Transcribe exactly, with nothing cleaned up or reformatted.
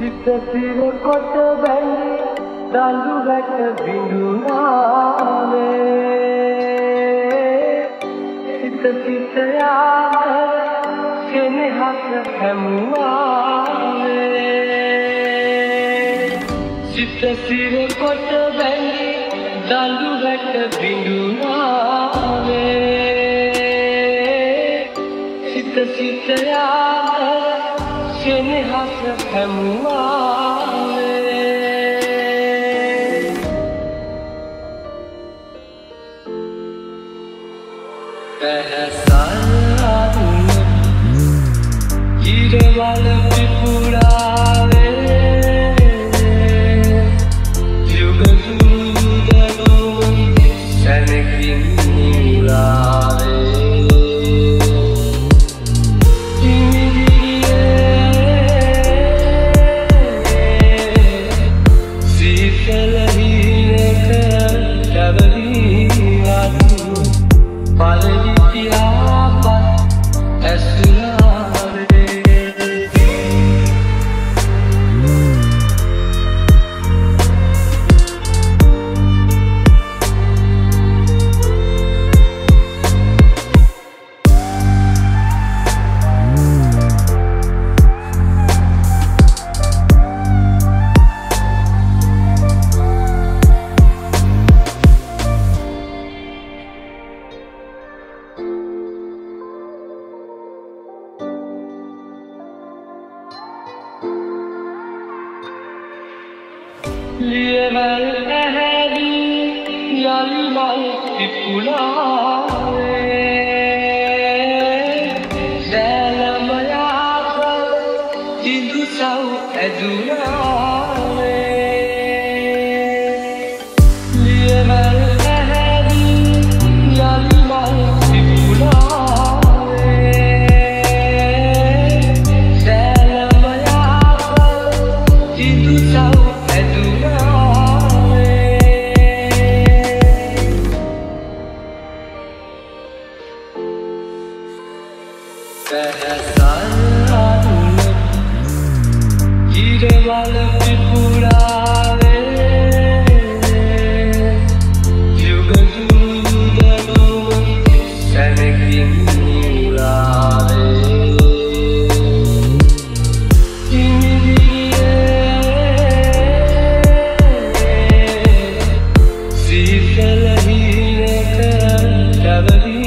සිත සිර කොට බැඳි දඬු වැට බිඳුනාවේ සිත සිත යාම සෙනෙහස හැමුවාවේ සිත සිර කොට බැඳි දඬු වැට බිඳුනාවේ සිත සිත යාම සෙනෙහස හැමුවාවේ පැහැසල් ඉරවල පිපුරාවේ යුග සුදනෝ සැනකින් නිමුලාවේ සීතල හිනක කැවලීවත් පලවිතියාපත් ඇසුලාවේ ලියවල් ඇහැදී යලි මල් පිපුලාවේ සෑලම යාපල් ඉදුසව් ඇදුනාවේ ලියවල් ඇහැදී යලි මල් පිපුලාවේ සෑලම යාපල් ඉදුසව් ඉරවල පිපුරාවේ යුග සුදනෝ සැනකින් නිමුලාවේ ඉමිදියේ සීතල හිනක කැවලි